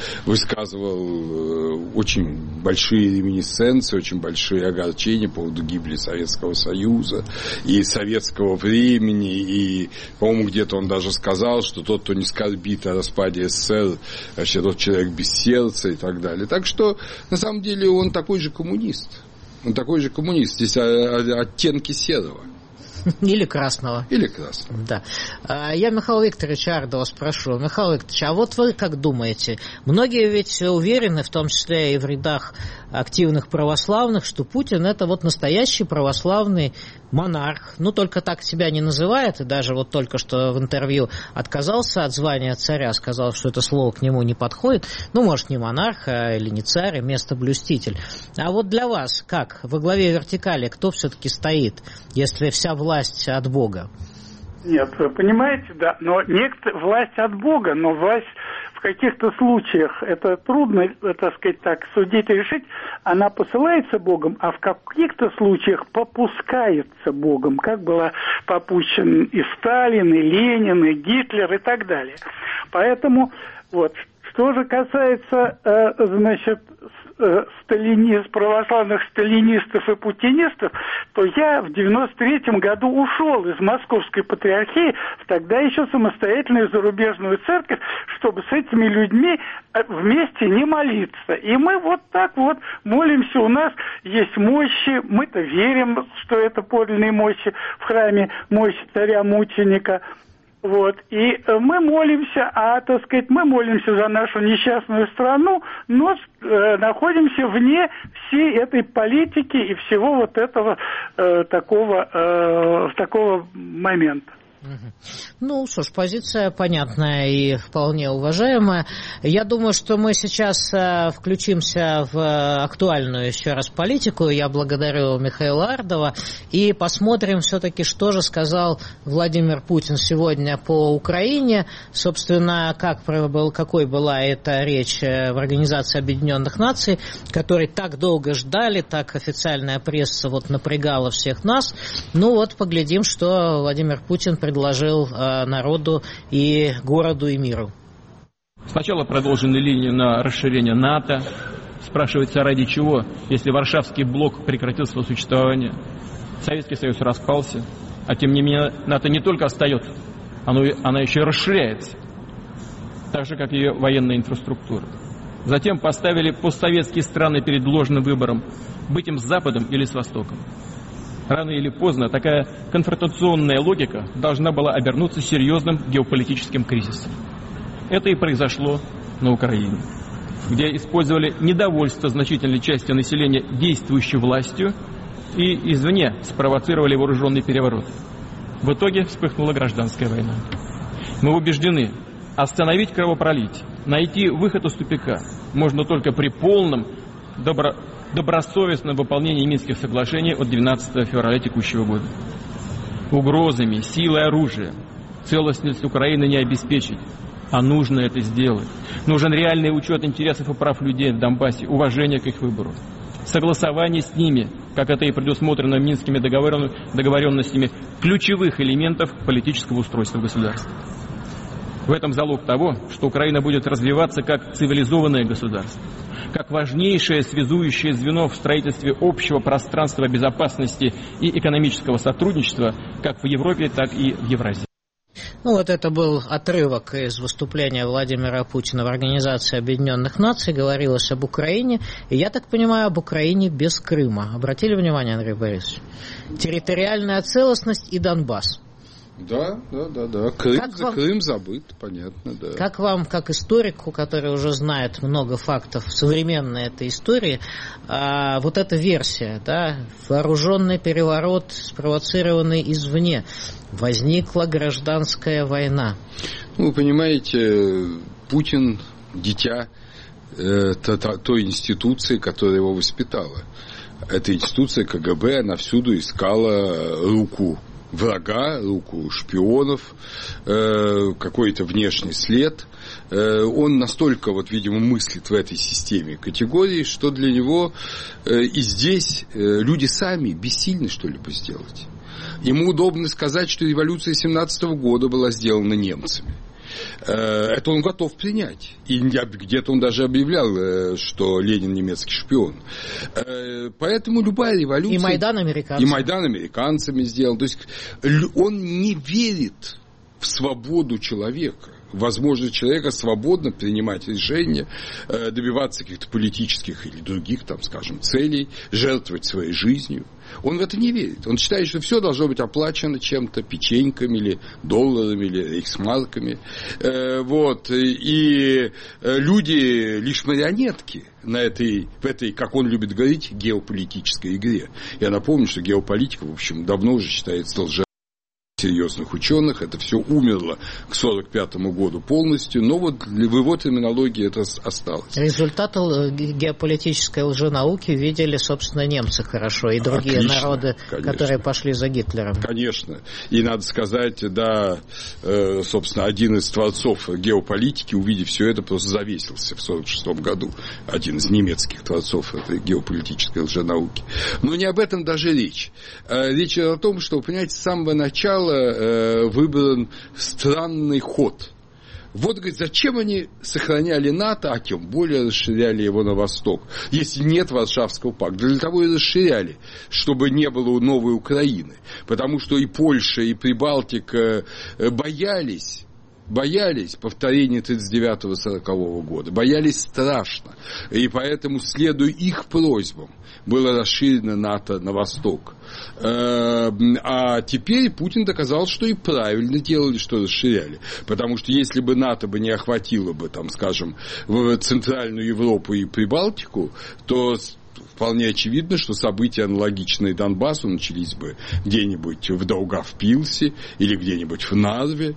S2: высказывал очень большие реминисценции, очень большие огорчения по поводу гибели Советского Союза и советского времени, и, по-моему, где-то он даже сказал, что тот, кто не скорбит о распаде СССР, вообще тот человек без сердца и так далее. Так что, на самом деле, он такой же коммунист. Он такой же коммунист. Здесь оттенки серого.
S1: Или красного.
S2: Или красного.
S1: Да. Я Михаила Викторовича Ардова спрошу. Михаил Викторович, а вот вы как думаете? Многие ведь уверены, в том числе и в рядах активных православных, что Путин это вот настоящий православный монарх. Ну, только так себя не называет. И даже вот только что в интервью отказался от звания царя, сказал, что это слово к нему не подходит. Ну, может, не монарх, или не царь, а местоблюститель. А вот для вас как? Во главе вертикали кто все-таки стоит, если вся власть от Бога?
S3: Нет, вы понимаете, да, но власть от Бога, но власть в каких-то случаях, это трудно, так сказать, так судить и решить, она посылается Богом, а в каких-то случаях попускается Богом, как было попущен и Сталин, и Ленин, и Гитлер, и так далее. Поэтому, вот, что же касается, значит, православных сталинистов и путинистов, то я в 93-м году ушел из Московской патриархии в тогда еще самостоятельную зарубежную церковь, чтобы с этими людьми вместе не молиться. И мы вот так вот молимся, у нас есть мощи, мы-то верим, что это подлинные мощи в храме мощи царя-мученика. Вот, и мы молимся, мы молимся за нашу несчастную страну, но находимся вне всей этой политики и всего вот этого такого момента.
S1: Ну, что ж, позиция понятная и вполне уважаемая. Я думаю, что мы сейчас включимся в актуальную еще раз политику. Я благодарю Михаила Ардова. И посмотрим все-таки, что же сказал Владимир Путин сегодня по Украине. Собственно, какой была эта речь в Организации Объединенных Наций, которой так долго ждали, так официальная пресса вот напрягала всех нас. Ну вот, поглядим, что Владимир Путин предложил народу и городу, и миру.
S5: Сначала продолжены линии на расширение НАТО. Спрашивается, ради чего, если Варшавский блок прекратил свое существование, Советский Союз распался, а тем не менее НАТО не только остается, она еще и расширяется, так же, как и ее военная инфраструктура. Затем поставили постсоветские страны перед ложным выбором, быть им с Западом или с Востоком. Рано или поздно такая конфронтационная логика должна была обернуться серьезным геополитическим кризисом. Это и произошло на Украине, где использовали недовольство значительной части населения действующей властью и извне спровоцировали вооруженный переворот. В итоге вспыхнула гражданская война. Мы убеждены, остановить кровопролитие, найти выход из тупика можно только при полном добросовестном выполнении Минских соглашений от 12 февраля текущего года. Угрозами, силой оружия целостность Украины не обеспечить, а нужно это сделать. Нужен реальный учет интересов и прав людей в Донбассе, уважение к их выбору, согласование с ними, как это и предусмотрено Минскими договоренностями, ключевых элементов политического устройства государства. В этом залог того, что Украина будет развиваться как цивилизованное государство, как важнейшее связующее звено в строительстве общего пространства безопасности и экономического сотрудничества как в Европе, так и в Евразии.
S1: Ну вот это был отрывок из выступления Владимира Путина в Организации Объединенных Наций. Говорилось об Украине. И я так понимаю, об Украине без Крыма. Обратили внимание, Андрей Борисович? Территориальная целостность и Донбасс.
S2: Да. Крым забыт, понятно, да.
S1: Как вам, как историку, который уже знает много фактов современной этой истории, вот эта версия, да, вооруженный переворот, спровоцированный извне, возникла гражданская война?
S2: Ну, вы понимаете, Путин – дитя той институции, которая его воспитала. Эта институция КГБ, она всюду искала руку врага, руку шпионов, какой-то внешний след. Он настолько, видимо, мыслит в этой системе категории, что для него и здесь люди сами бессильны что-либо сделать. Ему удобно сказать, что революция 17 года была сделана немцами. Это он готов принять. И где-то он даже объявлял, что Ленин немецкий шпион. Поэтому любая революция...
S1: И Майдан
S2: американцами сделан. То есть он не верит в свободу человека. Возможность человека свободно принимать решения, добиваться каких-то политических или других, целей, жертвовать своей жизнью. Он в это не верит. Он считает, что все должно быть оплачено чем-то, печеньками или долларами, или рейхсмарками. И люди лишь марионетки в этой, как он любит говорить, геополитической игре. Я напомню, что геополитика, в общем, давно уже считается серьезных ученых, это все умерло к 1945 году полностью, но в его терминологии это осталось.
S1: Результаты геополитической лженауки видели, собственно, немцы хорошо, и другие народы, конечно, которые пошли за Гитлером.
S2: Конечно. И надо сказать, собственно, один из творцов геополитики, увидев все это, просто завесился в 1946 году. Один из немецких творцов этой геополитической лженауки. Но не об этом даже речь. Речь о том, что, понимаете, с самого начала выбран странный ход. Говорит, зачем они сохраняли НАТО, а тем более расширяли его на восток, если нет Варшавского пакта? Для того и расширяли, чтобы не было новой Украины. Потому что и Польша, и Прибалтика боялись боялись повторения 1939-1940 года, боялись страшно. И поэтому, следуя их просьбам, было расширено НАТО на восток. А теперь Путин доказал, что и правильно делали, что расширяли. Потому что если бы НАТО бы не охватило бы, там, скажем, в Центральную Европу и Прибалтику, то вполне очевидно, что события, аналогичные Донбассу, начались бы где-нибудь в Даугавпилсе или где-нибудь в Нарве,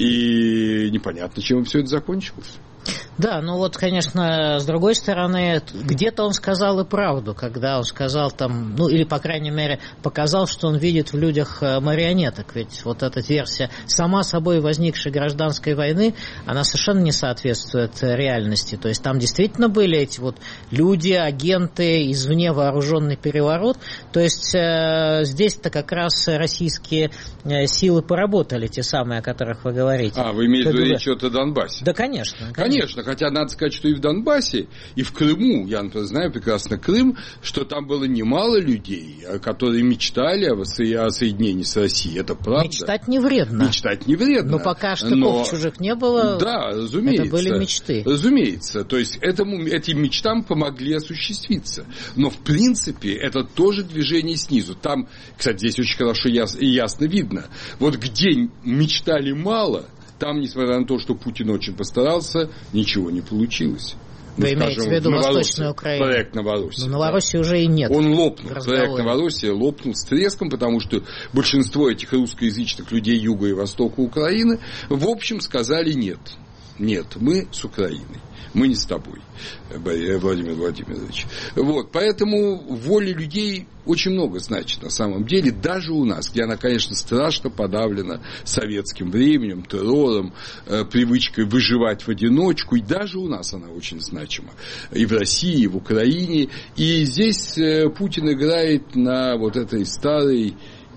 S2: и непонятно, чем все это закончилось.
S1: Да, ну вот, конечно, с другой стороны, где-то он сказал и правду, когда он сказал там, ну или, по крайней мере, показал, что он видит в людях марионеток. Ведь вот эта версия сама собой возникшей гражданской войны, она совершенно не соответствует реальности. То есть там действительно были эти вот люди, агенты, извне вооруженный переворот. То есть здесь-то как раз российские силы поработали, те самые, о которых вы говорите.
S2: А, вы имеете в виду речь о Донбассе?
S1: Да, конечно.
S2: Конечно, хотя надо сказать, что и в Донбассе, и в Крыму, я, например, знаю прекрасно Крым, что там было немало людей, которые мечтали о соединении с Россией, это правда.
S1: Мечтать не вредно.
S2: Мечтать не вредно.
S1: Но пока штыков чужих не было,
S2: да, разумеется,
S1: это были мечты.
S2: Разумеется, то есть этим мечтам помогли осуществиться. Но, в принципе, это тоже движение снизу. Там, кстати, здесь очень хорошо и ясно видно, вот где мечтали мало, там, несмотря на то, что Путин очень постарался, ничего не получилось.
S1: Вы имеете в виду Восточную Украину?
S2: Проект Новороссия.
S1: Но Новороссии уже и нет.
S2: Он лопнул. Проект Новороссия лопнул с треском, потому что большинство этих русскоязычных людей Юга и Востока Украины, в общем, сказали нет. Нет, мы с Украиной. Мы не с тобой, Владимир Владимирович. Вот, поэтому воля людей очень много значит на самом деле, даже у нас, где она, конечно, страшно подавлена советским временем, террором, привычкой выживать в одиночку, и даже у нас она очень значима. И в России, и в Украине. И здесь Путин играет на вот этой старой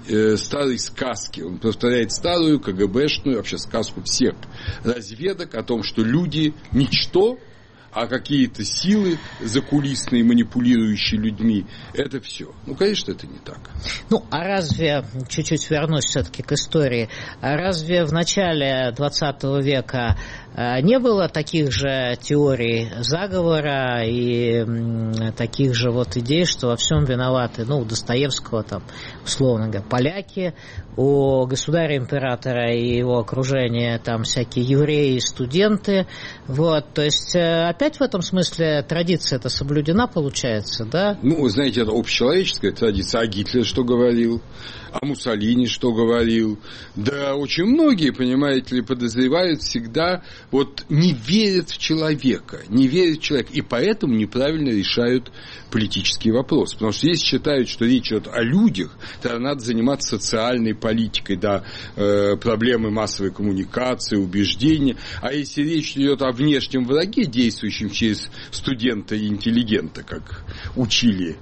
S2: сказки. Он повторяет старую КГБшную вообще сказку всех разведок о том, что люди ничто, а какие-то силы закулисные, манипулирующие людьми, это все. Ну, конечно, это не так.
S1: Ну, а разве, чуть-чуть вернусь все-таки к истории, а разве в начале 20 века не было таких же теорий заговора и таких же вот идей, что во всем виноваты, ну, у Достоевского там, условно говоря, поляки, у государя-императора и его окружения там всякие евреи и студенты, вот, то есть опять в этом смысле традиция-то соблюдена, получается, да?
S2: Ну, вы знаете, это общечеловеческая традиция, а Гитлер что говорил? А Муссолини что говорил? Да очень многие, понимаете ли, подозревают всегда, вот не верят в человека, и поэтому неправильно решают политические вопросы. Потому что если считают, что речь идет о людях, то надо заниматься социальной политикой, да, проблемы массовой коммуникации, убеждения. А если речь идет о внешнем враге, действующем через студента и интеллигента, как учили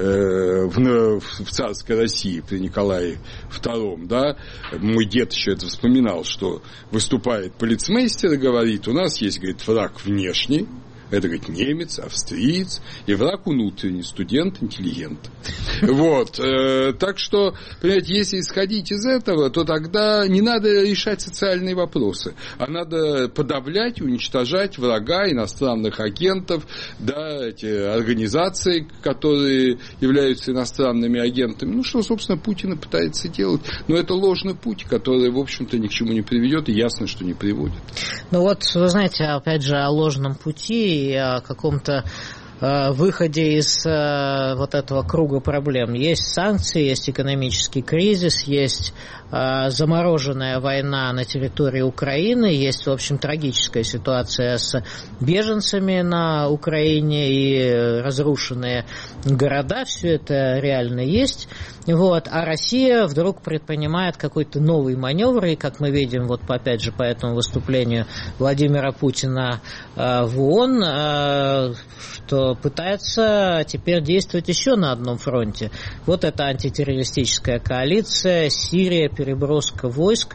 S2: в царской России при Николае II, да, мой дед еще это вспоминал, что выступает полицмейстер и говорит, у нас есть, говорит, враг внешний, это, говорит, немец, австриец, и враг внутренний, студент, интеллигент. Вот. Так что, понимаете, если исходить из этого, то тогда не надо решать социальные вопросы, а надо подавлять и уничтожать врага, иностранных агентов, да, эти организации, которые являются иностранными агентами. Ну, что, собственно, Путин и пытается делать. Но это ложный путь, который, в общем-то, ни к чему не приведет, и ясно, что не приводит.
S1: Ну, вот, вы знаете, опять же, о ложном пути и о каком-то выходе из вот этого круга проблем. Есть санкции, есть экономический кризис, есть замороженная война на территории Украины, есть, в общем, трагическая ситуация с беженцами на Украине и разрушенные города, все это реально есть. Вот. А Россия вдруг предпринимает какой-то новый маневр, и, как мы видим, вот опять же по этому выступлению Владимира Путина в ООН, что пытается теперь действовать еще на одном фронте. Вот это антитеррористическая коалиция, Сирия, переброска войск.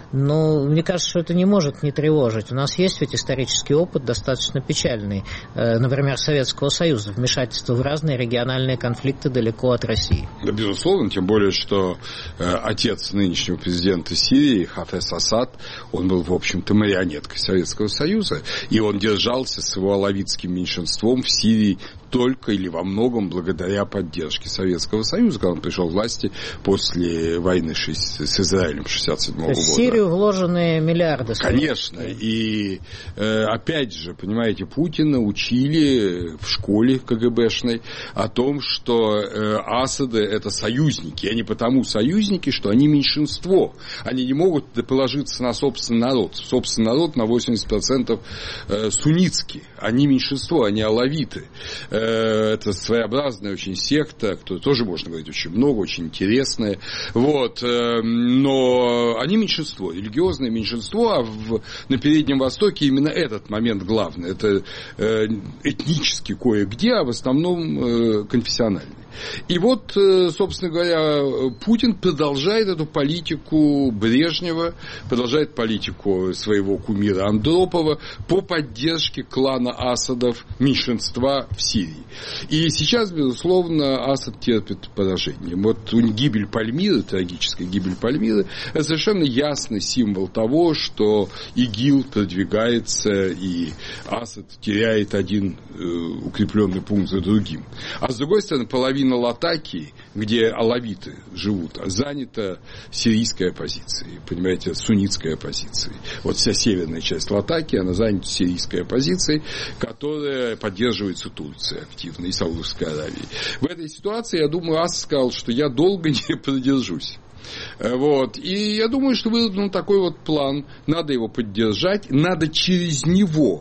S1: Но мне кажется, что это не может не тревожить. У нас есть ведь исторический опыт достаточно печальный. Например, Советского Союза, вмешательство в разные региональные конфликты далеко от России.
S2: Да, безусловно, тем более, что отец нынешнего президента Сирии, Хафез Асад, он был, в общем-то, марионеткой Советского Союза, и он держался с его алавитским меньшинством в Сирии только или во многом благодаря поддержке Советского Союза, когда он пришел к власти после войны с Израилем 1967 года.
S1: В Сирию вложены миллиарды.
S2: Конечно. И опять же, понимаете, Путина учили в школе КГБшной о том, что Асады это союзники. Они потому союзники, что они меньшинство. Они не могут положиться на собственный народ. Собственный народ на 80% суннитский. Они меньшинство, они алавиты. Это своеобразная очень секта, кто тоже можно говорить очень много, очень интересная. Вот. Но они меньшинство, религиозное меньшинство, а на Переднем Востоке именно этот момент главный. Это этнически кое-где, а в основном конфессиональный. И вот, собственно говоря, Путин продолжает эту политику Брежнева, продолжает политику своего кумира Андропова по поддержке клана Асадов, меньшинства в Сирии. И сейчас, безусловно, Асад терпит поражение. Вот гибель Пальмиры, трагическая гибель Пальмиры, это совершенно ясный символ того, что ИГИЛ продвигается, и Асад теряет один укрепленный пункт за другим. А с другой стороны, половина Латакии, где алавиты живут, занята сирийской оппозицией, понимаете, суннитской оппозицией. Вот вся северная часть Латакии, она занята сирийской оппозицией, которая поддерживается Турцией активно и Саудовской Аравией. В этой ситуации, я думаю, Асад сказал, что я долго не продержусь. Вот. И я думаю, что выработан такой вот план. Надо его поддержать, надо через него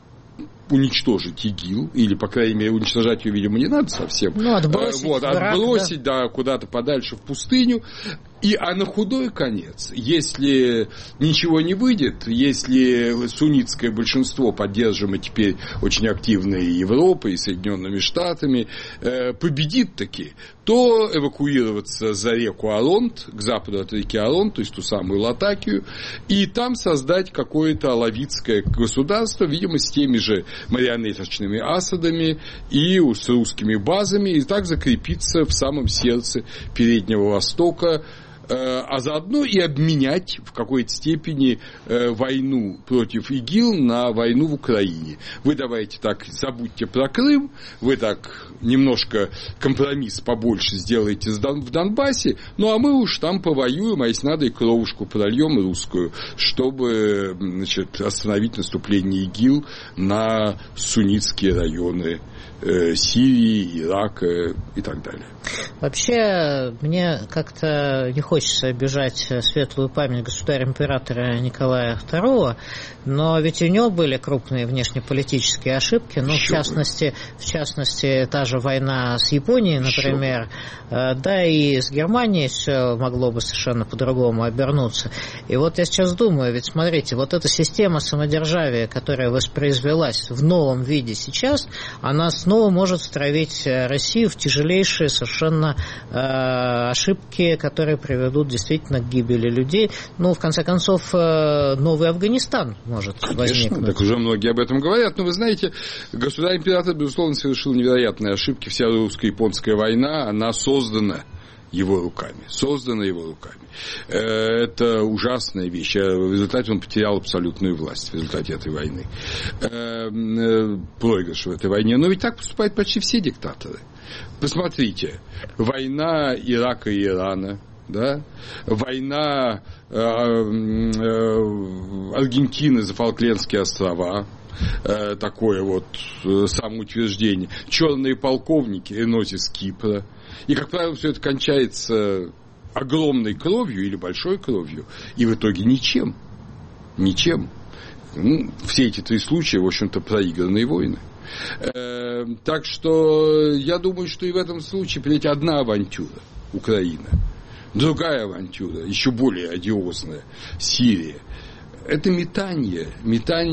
S2: уничтожить ИГИЛ, или, по крайней мере, уничтожать ее, видимо, не надо совсем.
S1: Ну, отбросить
S2: да, куда-то подальше в пустыню. А на худой конец, если ничего не выйдет, если суннитское большинство, поддерживаемое теперь очень активно и Европой, и Соединенными Штатами, победит таки, то эвакуироваться за реку Аронт, к западу от реки Аронт, то есть ту самую Латакию, и там создать какое-то алавитское государство, видимо, с теми же марионеточными Асадами и с русскими базами, и так закрепиться в самом сердце Переднего Востока, а заодно и обменять в какой-то степени войну против ИГИЛ на войну в Украине. Вы давайте так, забудьте про Крым, вы так немножко компромисс побольше сделаете в Донбассе, ну а мы уж там повоюем, а если надо и кровушку прольем русскую, чтобы, значит, остановить наступление ИГИЛ на суннитские районы Сирии, Ирака и так далее.
S1: Вообще, мне как-то не хочется обижать светлую память государя-императора Николая II, но ведь у него были крупные внешнеполитические ошибки, ну, в частности, та же война с Японией, например, да и с Германией все могло бы совершенно по-другому обернуться. И вот я сейчас думаю, ведь смотрите, вот эта система самодержавия, которая воспроизвелась в новом виде сейчас, она снова может втравить Россию в тяжелейшие совершенно ошибки, которые приведут действительно к гибели людей. Ну, в конце концов, новый Афганистан может возникнуть.
S2: Так уже многие об этом говорят. Но вы знаете, государь-император, безусловно, совершил невероятные ошибки. Вся русско-японская война, она создана его руками. Это ужасная вещь. В результате он потерял абсолютную власть в результате этой войны. Проигрыш в этой войне. Но ведь так поступают почти все диктаторы. Посмотрите. Война Ирака и Ирана. Да? Война Аргентины за Фолклендские острова. Такое вот самоутверждение. Черные полковники Эноти с Кипра. И, как правило, все это кончается огромной кровью или большой кровью, и в итоге ничем. Ну, все эти три случая, в общем-то, проигранные войны. Так что я думаю, что и в этом случае, понимаете, одна авантюра – Украина, другая авантюра, еще более одиозная – Сирия. Это метание,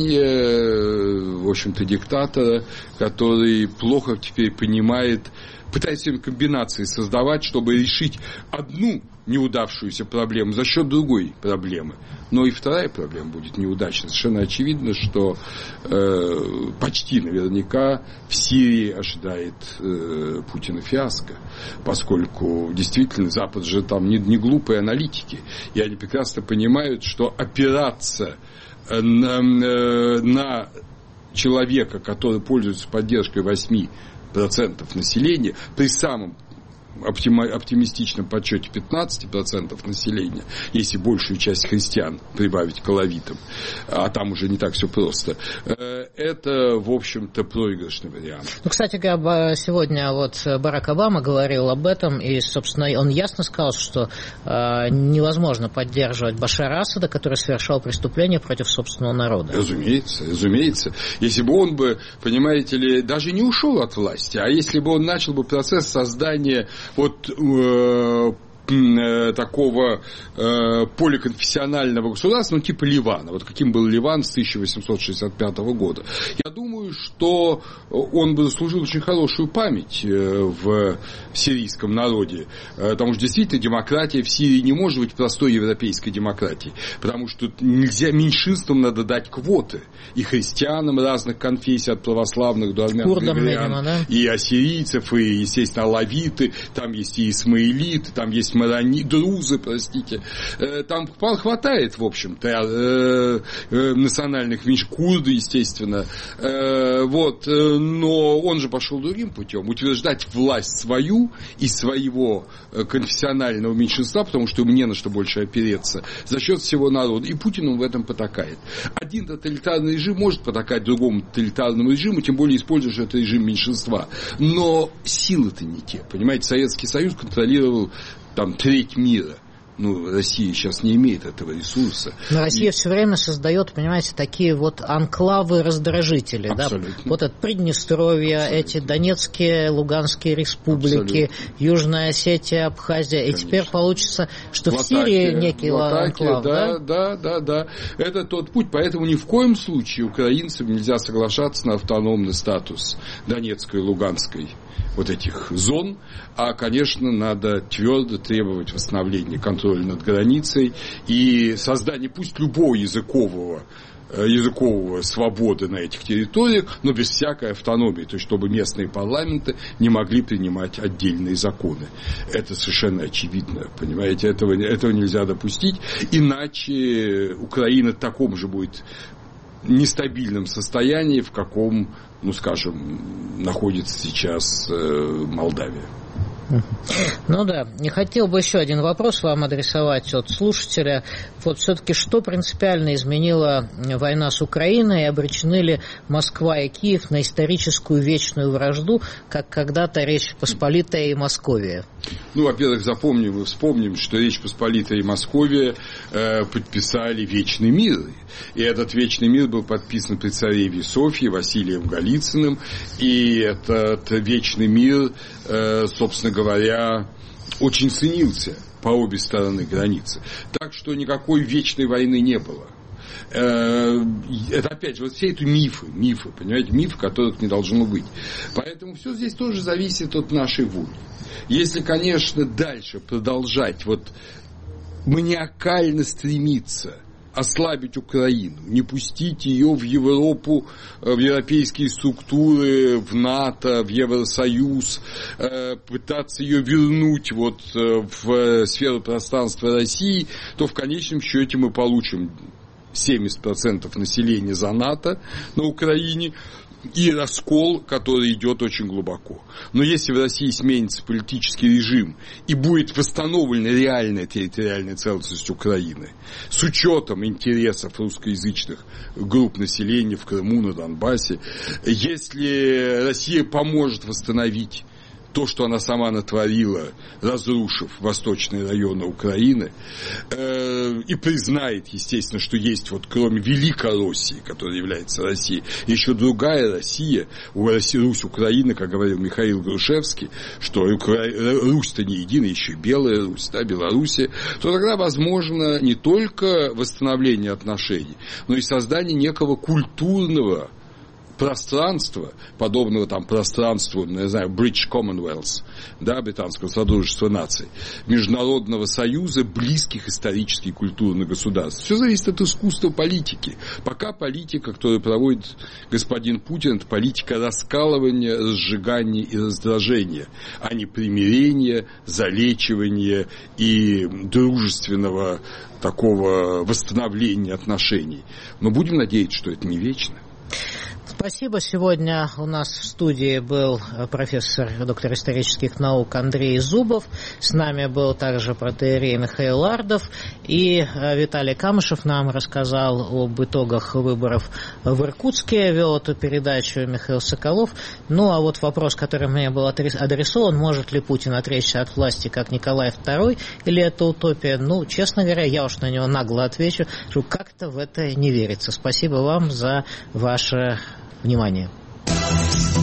S2: в общем-то, диктатора, который плохо теперь понимает пытается им комбинации создавать, чтобы решить одну неудавшуюся проблему за счет другой проблемы. Но и вторая проблема будет неудачной. Совершенно очевидно, что почти наверняка в Сирии ожидает Путина фиаско, поскольку действительно Запад же там не глупые аналитики, и они прекрасно понимают, что опираться на человека, который пользуется поддержкой 8% населения, при самом оптимистичном подсчете 15% населения, если большую часть христиан прибавить к алавитам, а там уже не так все просто, это, в общем-то, проигрышный вариант.
S1: Ну, кстати говоря, сегодня вот Барак Обама говорил об этом, и, собственно, он ясно сказал, что невозможно поддерживать Башара Асада, который совершал преступления против собственного народа.
S2: Разумеется. Если бы он бы, понимаете ли, даже не ушел от власти, а если бы он начал бы процесс создания такого поликонфессионального государства, типа Ливана, вот каким был Ливан с 1865 года. Я думаю, что он бы заслужил очень хорошую память в сирийском народе, потому что действительно демократия в Сирии не может быть простой европейской демократией, потому что нельзя, меньшинствам надо дать квоты, и христианам разных конфессий, от православных до армян, и ассирийцев, и, естественно, алавиты, там есть и исмаилиты, там есть друзы, простите, там хватает, в общем-то, национальных меньшинств, курды, естественно, но он же пошел другим путем, утверждать власть свою и своего конфессионального меньшинства, потому что ему не на что больше опереться, за счет всего народа, и Путин он в этом потакает. Один тоталитарный режим может потакать другому тоталитарному режиму, тем более используя этот режим меньшинства, но силы-то не те, понимаете, Советский Союз контролировал там треть мира. Россия сейчас не имеет этого ресурса. Но
S1: Россия все время создает, понимаете, такие вот анклавы-раздражители. Да? Вот это Приднестровье, эти Донецкие, Луганские республики, Южная Осетия, Абхазия. Конечно. И теперь получится, что в Сирии некий анклав.
S2: Да. Это тот путь. Поэтому ни в коем случае украинцам нельзя соглашаться на автономный статус Донецкой и Луганской вот этих зон, а, конечно, надо твердо требовать восстановления контроля над границей и создания пусть любого языковой свободы на этих территориях, но без всякой автономии, то есть чтобы местные парламенты не могли принимать отдельные законы. Это совершенно очевидно, понимаете, этого нельзя допустить, иначе Украина в таком же будет нестабильном состоянии, в каком, находится сейчас Молдавия.
S1: Ну да, не хотел бы еще один вопрос вам адресовать от слушателя. Вот все-таки что принципиально изменила война с Украиной, и обречены ли Москва и Киев на историческую вечную вражду, как когда-то Речь Посполитая и Московия?
S2: Во-первых, вспомним, что Речь Посполитая и Московия подписали Вечный мир. И этот Вечный мир был подписан при цареве Софье Василием Голицыным. И этот Вечный мир, собственно говоря, очень ценился по обе стороны границы. Так что никакой вечной войны не было. Это опять же, вот все эти мифы, понимаете, мифы, которых не должно быть. Поэтому все здесь тоже зависит от нашей воли. Если, конечно, дальше продолжать маниакально стремиться ослабить Украину, не пустить ее в Европу, в европейские структуры, в НАТО, в Евросоюз, пытаться ее вернуть в сферу пространства России, то в конечном счете мы получим 70% населения за НАТО на Украине и раскол, который идет очень глубоко. Но если в России сменится политический режим и будет восстановлена реальная территориальная целостность Украины с учетом интересов русскоязычных групп населения в Крыму, на Донбассе, если Россия поможет восстановить то, что она сама натворила, разрушив восточные районы Украины, и признает, естественно, что есть кроме Великороссии, которая является Россией, еще другая Россия, Русь Украины, как говорил Михаил Грушевский, что Русь-то не единая, еще и Белая Русь, Белоруссия, то тогда возможно не только восстановление отношений, но и создание некого культурного пространства, подобного там пространству, я знаю, British Commonwealth, да, британского содружества наций, международного союза близких исторически и культурных государств. Все зависит от искусства политики. Пока политика, которую проводит господин Путин, это политика раскалывания, разжигания и раздражения, а не примирения, залечивания и дружественного такого восстановления отношений. Но будем надеяться, что это не вечно.
S1: Спасибо. Сегодня у нас в студии был профессор, доктор исторических наук Андрей Зубов. С нами был также протоиерей Михаил Лардов. И Виталий Камышев нам рассказал об итогах выборов в Иркутске. Вел эту передачу Михаил Соколов. Ну, а вот вопрос, который мне был адресован, может ли Путин отречься от власти, как Николай II, или это утопия? Ну, честно говоря, я уж на него нагло отвечу, что как-то в это не верится. Спасибо вам за ваше внимание.